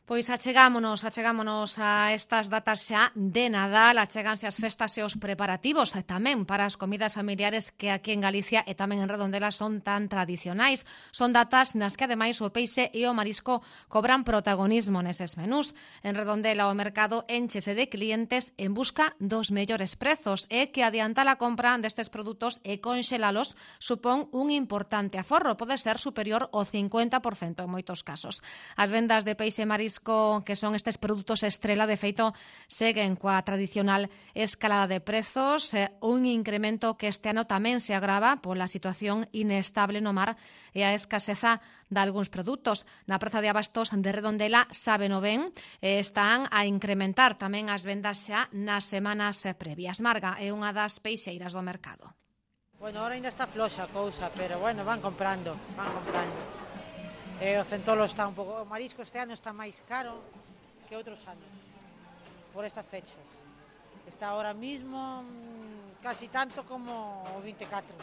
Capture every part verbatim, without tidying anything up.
Pois achegámonos, achegámonos a estas datas xa de Nadal, achéganse as festas e os preparativos e tamén para as comidas familiares que aquí en Galicia e tamén en Redondela son tan tradicionais. Son datas nas que ademais o peixe e o marisco cobran protagonismo neses menús. En Redondela o mercado énchese de clientes en busca dos mellores prezos e que adiantar a compra destes produtos e conxelalos supón un importante aforro, pode ser superior ao cincuenta por cento en moitos casos. As vendas de peixe e marisco que son estes produtos estrela, de feito, seguen coa tradicional escalada de prezos, un incremento que este ano tamén se agrava pola situación inestable no mar e a escaseza de algúns produtos. Na praza de abastos de Redondela sábeno ben, están a incrementar tamén as vendas xa nas semanas previas. Marga é unha das peixeiras do mercado. Bueno, ahora ainda está floxa a cousa, pero bueno, van comprando, van comprando. E o centolo está un pouco... O marisco este ano está máis caro que outros anos, por estas fechas. Está ahora mismo casi tanto como o vinte e catro.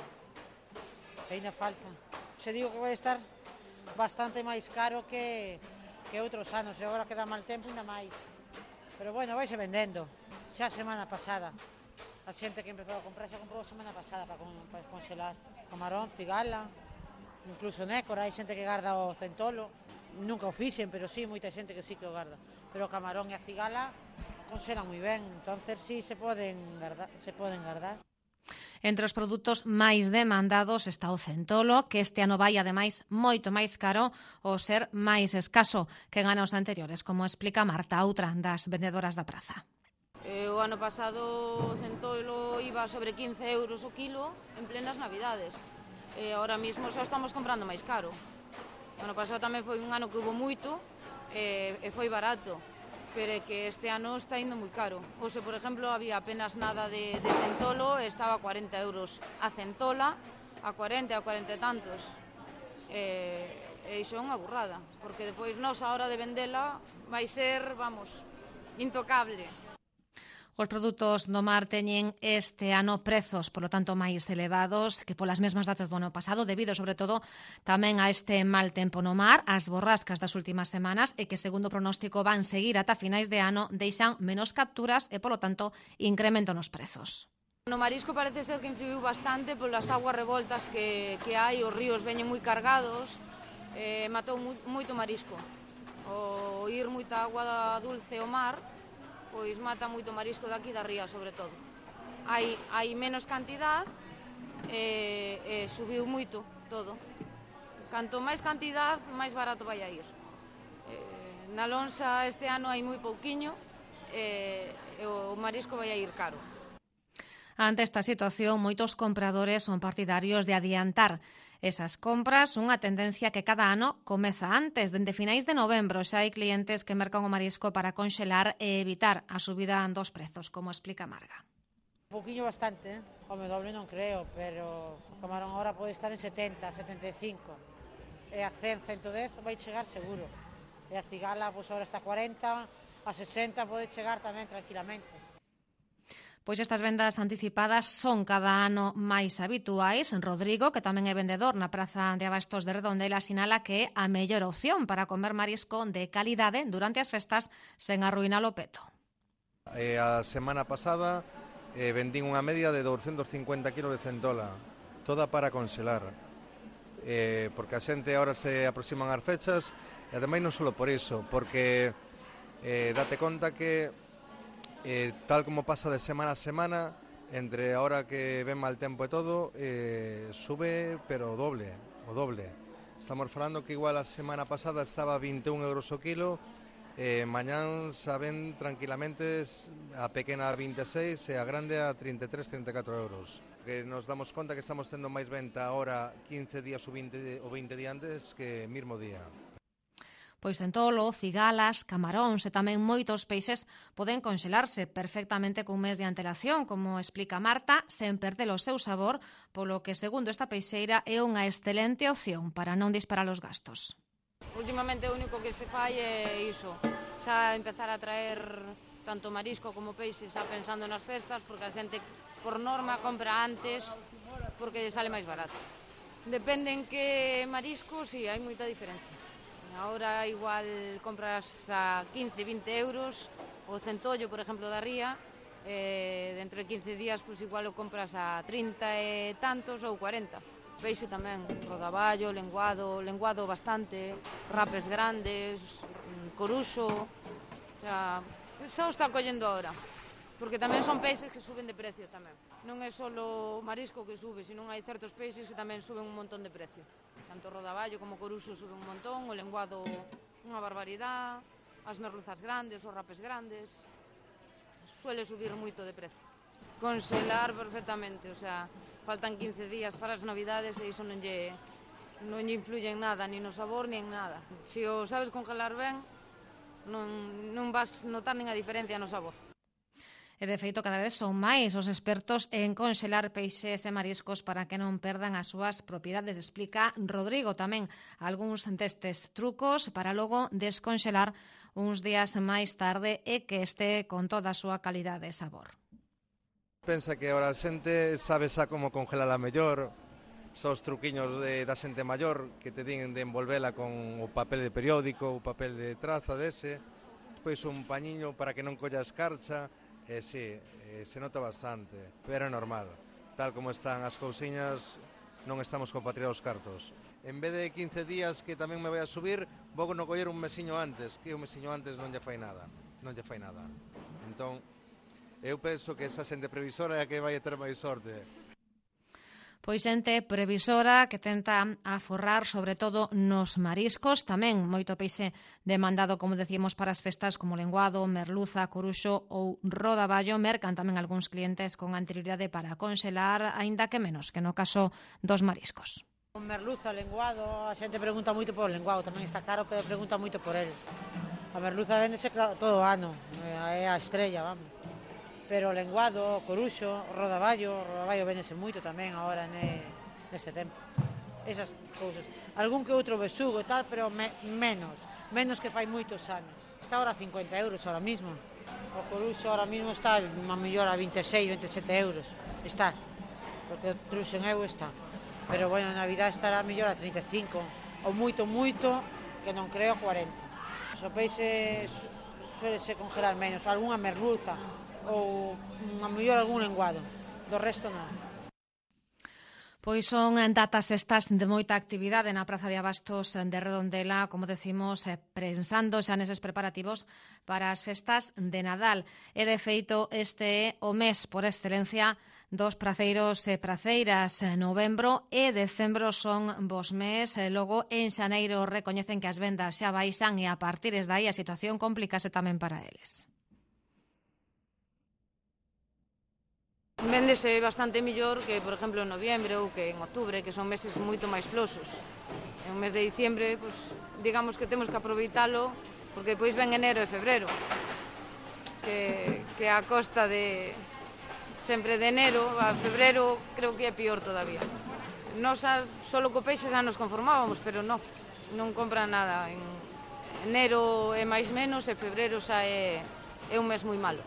E ainda falta. Se digo que vai estar bastante máis caro que, que outros anos, e agora que dá mal tempo ainda máis. Pero bueno, vaise vendendo. Xa a semana pasada. A xente que empezou a comprar xa comprou a semana pasada para, con, para congelar. Camarón, cigala... Incluso nécora, hai xente que garda o centolo, nunca o fixen, pero sí, moita xente que sí que o garda. Pero o camarón e a cigala conxelan moi ben, entonces sí se poden guardar, se poden guardar. Entre os produtos máis demandados está o centolo, que este ano vai, ademais, moito máis caro ao ser máis escaso que en anos anteriores, como explica Marta, outra das vendedoras da praza. Eh, o ano pasado o centolo iba sobre quince euros o kilo en plenas navidades. E ahora mismo só estamos comprando máis caro. O ano pasado tamén foi un ano que hubo moito e, e foi barato, pero é que este ano está indo moi caro. Oxe, por exemplo, había apenas nada de, de centolo e estaba a cuarenta euros a centola, a cuarenta, a cuarenta e tantos. E, e iso é unha burrada, porque depois nos a hora de vendela vai ser, vamos, intocable. Os produtos do mar teñen este ano prezos, polo tanto, máis elevados que polas mesmas datas do ano pasado, debido, sobre todo, tamén a este mal tempo no mar, as borrascas das últimas semanas e que, segundo o pronóstico, van seguir ata finais de ano, deixan menos capturas e, polo tanto, incremento nos prezos. No marisco parece ser que influiu bastante polas aguas revoltas que, que hai, os ríos veñen moi cargados, eh, matou moito marisco. O ir moita agua dulce ao mar, pois mata moito marisco daqui da ría, sobre todo. Hai, hai menos cantidad e, e subiu moito todo. Canto máis cantidad, máis barato vai a ir. E, na lonxa este ano hai moi pouquiño e, e o marisco vai a ir caro. Ante esta situación, moitos compradores son partidarios de adiantar esas compras, unha tendencia que cada ano comeza antes. Dende finais de novembro xa hai clientes que mercan o marisco para conxelar e evitar a subida dos prezos, como explica Marga. Un pouquinho bastante, eh? Home, doble non creo, pero o camarón ahora pode estar en setenta, setenta e cinco. E a cen, ciento dez vai chegar seguro. E a cigala, pois agora está a cuarenta, a sesenta pode chegar tamén tranquilamente. Pois estas vendas anticipadas son cada ano máis habituais. Rodrigo, que tamén é vendedor na praza de abastos de Redondela, sinala que é a mellor opción para comer marisco de calidade durante as festas sen arruinar o peto. Eh, a semana pasada eh, vendín unha media de douscentos cincuenta kilos de centola, toda para congelar, eh, porque a xente agora se aproximan as fechas e ademais non só por iso, porque eh, date conta que Eh, tal como pasa de semana a semana, entre a hora que ven mal tempo e todo, eh, sube pero o doble, o doble. Estamos falando que igual a semana pasada estaba a vinte e un euros o kilo, eh, mañán saben tranquilamente a pequena a vinte e seis e a grande a trinta e tres, trinta e catro euros. Que nos damos conta que estamos tendo máis venta ahora quince días ou vinte, ou vinte días antes que mismo día. Pois centolo, cigalas, camaróns e tamén moitos peixes poden conxelarse perfectamente cun mes de antelación, como explica Marta, sen perder o seu sabor, polo que, segundo esta peixeira, é unha excelente opción para non disparar os gastos. Últimamente o único que se fai é iso, xa empezar a traer tanto marisco como peixe xa pensando nas festas, porque a xente por norma compra antes porque sale máis barato. Depende en que marisco, si, sí, hai moita diferencia. Ahora igual compras a quince, vinte euros o centollo, por exemplo, da ría, eh, dentro de quince días pues igual o compras a trinta e tantos ou cuarenta. Peixe tamén, rodaballo, lenguado, lenguado bastante, rapes grandes, coruxo, o sea, xa o está collendo ahora, porque tamén son peixes que suben de precio tamén. Non é só o marisco que sube, sino hai certos peixes que tamén suben un montón de precio. Tanto o rodaballo como o coruxo suben un montón, o lenguado unha barbaridade, as merluzas grandes, os rapes grandes, suele subir moito de precio. Congelar perfectamente, o sea, faltan quince días para as navidades e iso non lle, non lle influye en nada, ni no sabor, ni en nada. Se o sabes congelar ben, non, non vas notar nin a diferencia no sabor. E de feito, cada vez son máis os expertos en conxelar peixes e mariscos para que non perdan as súas propiedades. Explica Rodrigo tamén algúns destes trucos para logo desconxelar uns días máis tarde e que este con toda a súa calidade e sabor. Pensa que ahora a xente sabe xa como congelar a mellor, xa os truquiños de, da xente maior que te din de envolvela con o papel de periódico, o papel de traza dese, pois un pañiño para que non colla escarcha. Eh, sí, eh, se nota bastante, pero é normal. Tal como están as cousiñas, non estamos con patria dos cartos. En vez de quince días que tamén me vai a subir, vou no coller un mesiño antes, que un mesiño antes non lle fai nada, non lle fai nada. Entón, eu penso que esa xente previsora é a que vai ter máis sorte. Pois xente previsora que tenta aforrar sobre todo nos mariscos, tamén moito peixe demandado, como decíamos, para as festas como lenguado, merluza, coruxo ou rodaballo. Mercan tamén algúns clientes con anterioridade para conxelar, aínda que menos que no caso dos mariscos. Con merluza, lenguado, a xente pregunta moito por o lenguado, tamén está caro, pero pregunta moito por el. A merluza véndese todo o ano, é a estrella, vamos. Pero o lenguado, o coruxo, o rodaballo, o rodaballo véndese moito tamén agora ne, neste tempo. Esas cousas. Algún que outro besugo e tal, pero me, menos, menos que fai moitos anos. Está ahora a cincuenta euros ahora mismo. O coruxo ahora mismo está a mellor a vinte e seis, vinte e sete euros. Está, porque o truxen eu está. Pero, bueno, na Navidad estará a mellor a trinta e cinco, ou moito, moito, que non creo, cuarenta. O peixe suele se congelar menos, algunha merluza, ou a mellor algún lenguado, do resto non. Pois son datas estas de moita actividade na Praza de Abastos de Redondela, como decimos, pensando xa neses preparativos para as festas de Nadal. E de feito, este é o mes por excelencia dos praceiros e praceiras. Novembro e decembro son vos mes, logo en xaneiro recoñecen que as vendas xa baixan e a partir de aí a situación complícase tamén para eles. Véndese bastante mellor que, por exemplo, en noviembre ou que en outubro, que son meses moito máis flosos. En o mes de diciembre, pues, digamos que temos que aproveitalo, porque depois ven enero e febrero, que, que a costa de sempre de enero a febrero creo que é pior todavía. Nos solo co peixe xa nos conformábamos, pero non, non compran nada. En enero é máis menos e febrero xa é, é un mes moi malo.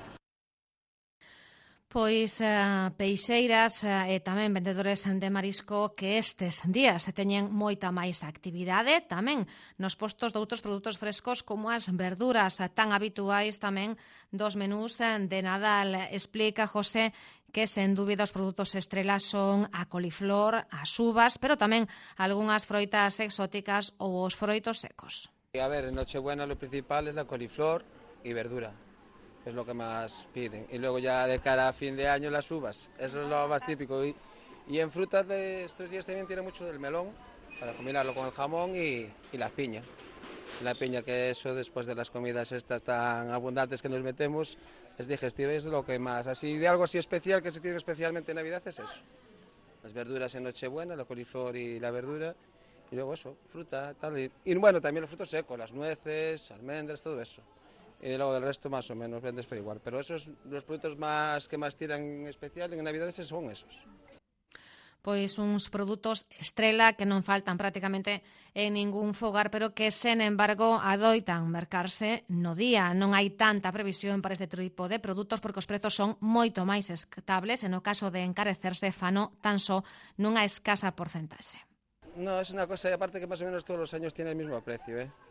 Pois uh, peixeiras uh, e tamén vendedores de marisco que estes días teñen moita máis actividade tamén nos postos de outros produtos frescos como as verduras tan habituais tamén dos menús de Nadal. Explica José que sen dúbida os produtos estrela son a coliflor, as uvas, pero tamén algunhas froitas exóticas ou os froitos secos. A ver, en Nochebuena lo principal es la coliflor y verdura. Es lo que más piden. Y luego ya de cara a fin de año las uvas. Eso es lo más típico. Y, y en frutas de estos días también tiene mucho del melón, para combinarlo con el jamón y, y la piña. La piña, que eso después de las comidas estas tan abundantes que nos metemos, es digestivo y es lo que más. Así de algo así especial que se tiene especialmente en Navidad es eso. Las verduras en Nochebuena, la coliflor y la verdura. Y luego eso, fruta, tal. Y, y bueno, también los frutos secos, las nueces, almendras, todo eso. Y luego del resto más o menos vendes pero igual. Pero esos, los productos más que más tiran en especial en Navidades son esos. Pois uns produtos estrela que non faltan prácticamente en ningún fogar, pero que, sen embargo, adoitan mercarse no día. Non hai tanta previsión para este tipo de produtos porque os prezos son moito máis estables e no caso de encarecerse fano tan só nunha escasa porcentaxe. No, es una cosa, y aparte que más o menos todos los años tiene el mismo precio, ¿eh?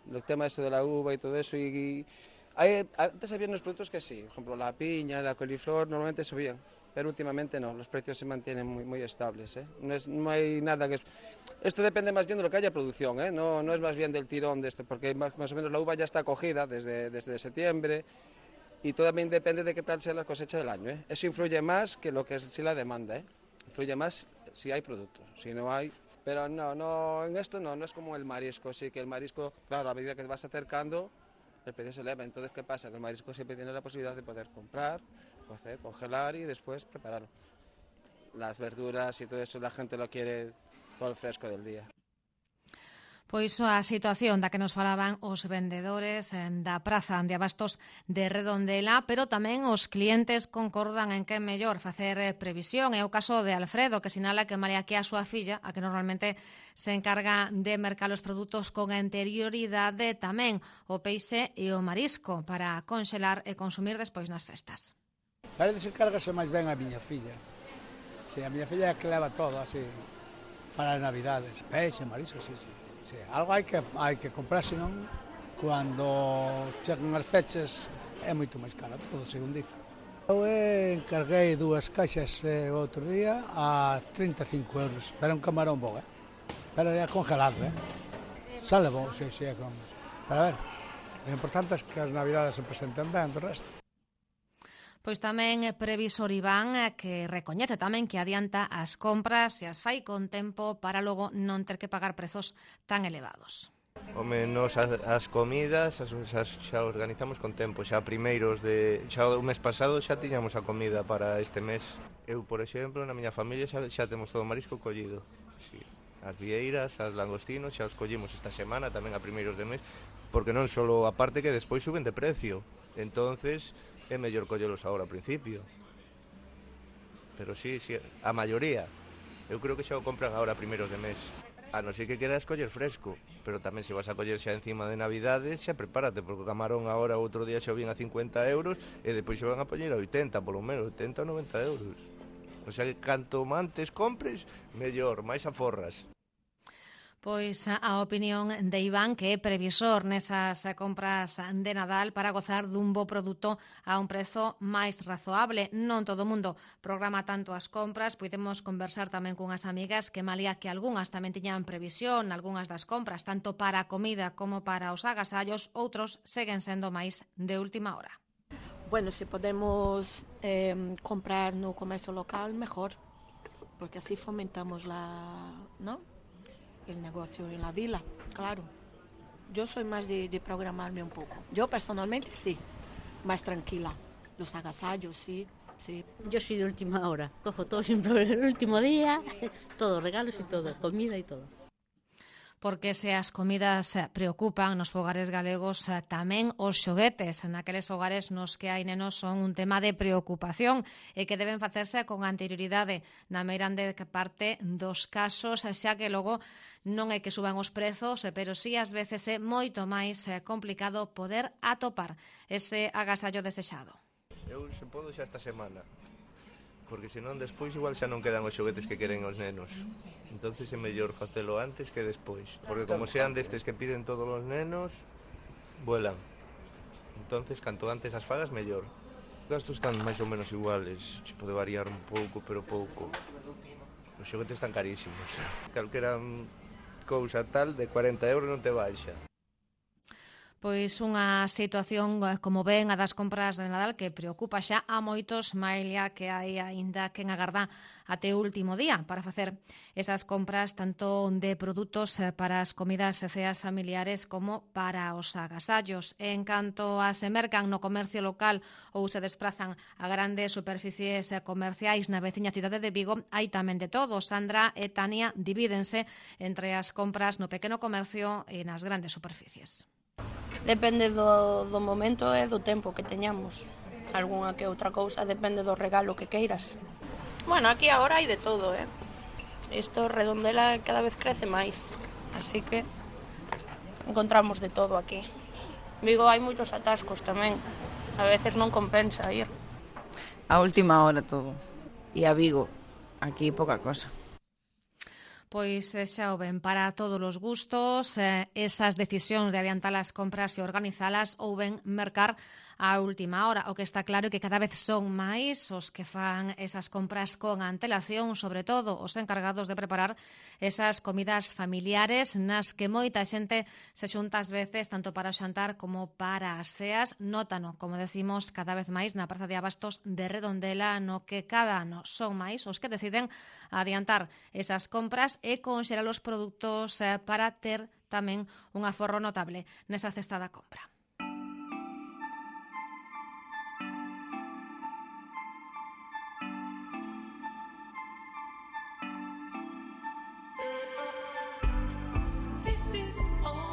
el tema ese de la uva y todo eso, y, y hay, antes había unos productos que sí, por ejemplo la piña, la coliflor, normalmente subían, pero últimamente no, los precios se mantienen muy, muy estables, ¿eh? No, es, no hay nada que... Es, esto depende más bien de lo que haya producción, ¿eh? No, no es más bien del tirón de esto, porque más, más o menos la uva ya está cogida desde, desde septiembre, y todo también depende de qué tal sea la cosecha del año, ¿eh? Eso influye más que lo que es si la demanda, ¿eh? Influye más si hay productos, si no hay... Pero no, no, en esto no, no es como el marisco, sí que el marisco, claro, a medida que te vas acercando, el precio se eleva. Entonces, ¿qué pasa? Que el marisco siempre tiene la posibilidad de poder comprar, cocer, congelar y después prepararlo. Las verduras y todo eso la gente lo quiere todo el fresco del día. Pois a situación da que nos falaban os vendedores da praza de abastos de Redondela, pero tamén os clientes concordan en que é mellor facer previsión. É o caso de Alfredo, que sinala que malia que a súa filla, a que normalmente se encarga de mercar os produtos con anterioridade, tamén o peixe e o marisco para conxelar e consumir despois nas festas. Parece que encárgase máis ben a miña filla. Si, a miña filla é que leva todo así para as navidades. Peixe, marisco, sí, sí. Sí, algo hai que, hai que comprar, senón, cando chegan as fechas, é moito máis caro, todo según dice. Eu encarguei dúas caixas eh, outro día a trinta e cinco euros, pero un camarón bo, eh? Pero é congelado, eh? Sale bo, sí, sí, é con... Pero a ver, o importante é que as navidades se presenten ben do resto. Pois tamén previsor Iván, que recoñece tamén que adianta as compras e as fai con tempo para logo non ter que pagar prezos tan elevados. Home, nos as, as comidas as, as, xa organizamos con tempo, xa primeiros de... Xa o mes pasado xa tiñamos a comida para este mes. Eu, por exemplo, na miña familia xa, xa temos todo o marisco collido. Sí. As vieiras, as langostinos, xa os collimos esta semana, tamén a primeiros de mes, porque non só a parte que despois suben de precio. Entonces... é mellor collelos agora ao principio. Pero sí, sí, a maioría. Eu creo que xa o compran agora primeiros de mes. A non ser que queras coller fresco, pero tamén se vas a coller xa encima de Navidades, xa prepárate, porque o camarón agora outro día xa o vin a cincuenta euros e depois xa van a poñer a oitenta, polo menos, oitenta ou noventa euros. O sea que canto antes compres, mellor, máis aforras. Pois a opinión de Iván, que é previsor nesas compras de Nadal para gozar dun bo produto a un prezo máis razoable. Non todo o mundo programa tanto as compras, podemos conversar tamén cunhas amigas que malía que algunhas tamén tiñan previsión, algunhas das compras, tanto para a comida como para os agasallos, outros seguen sendo máis de última hora. Bueno, se podemos eh, comprar no comercio local, mejor, porque así fomentamos la, ¿no? el negocio en la vila, claro. Yo soy más de, de programarme un poco. Yo personalmente sí, más tranquila. Los agasallos, sí, sí. Yo soy de última hora. Cojo todo siempre el último día, todo, regalos y todo, comida y todo. Porque se as comidas preocupan nos fogares galegos, tamén os xoguetes naqueles fogares nos que hai nenos son un tema de preocupación e que deben facerse con anterioridade na meirande parte dos casos, xa que logo non é que suban os prezos, pero sí ás veces é moito máis complicado poder atopar ese agasallo desexado. Eu se podo xa esta semana, porque senón despois igual xa non quedan os xoguetes que queren os nenos. Entonces é mellor facelo antes que despois, porque como sean destes que piden todos os nenos, vuelan. Entonces, canto antes as fagas, mellor. Os gastos están máis ou menos iguales, se pode variar un pouco, pero pouco. Os xoguetes están carísimos. Calquera cousa tal de cuarenta euros non te baixa. Pois unha situación, como ven, a das compras de Nadal que preocupa xa a moitos, malia que hai aínda quen agarda até o último día para facer esas compras tanto de produtos para as comidas e ceas familiares como para os agasallos. En canto a se mercan no comercio local ou se desprazan a grandes superficies comerciais na veciña cidade de Vigo, hai tamén de todo. Sandra e Tania divídense entre as compras no pequeno comercio e nas grandes superficies. Depende do, do momento e do tempo que teñamos. Algúnha que outra cousa depende do regalo que queiras. Bueno, aquí agora hai de todo, eh? Isto Redondela cada vez crece máis, así que encontramos de todo aquí. Vigo hai moitos atascos tamén, a veces non compensa ir. A última hora todo, e a Vigo, aquí pouca cosa. Pois xa o ven, para todos os gustos, eh, esas decisións de adiantar as compras e organizalas ou ben mercar a última hora. O que está claro é que cada vez son máis os que fan esas compras con antelación, sobre todo os encargados de preparar esas comidas familiares nas que moita xente se xunta ás veces tanto para o xantar como para as ceas. Nótano, como decimos, cada vez máis na Praza de Abastos de Redondela, no que cada ano son máis os que deciden adiantar esas compras e conxelar os produtos eh, para ter tamén un aforro notable nesa cesta da compra. This is all.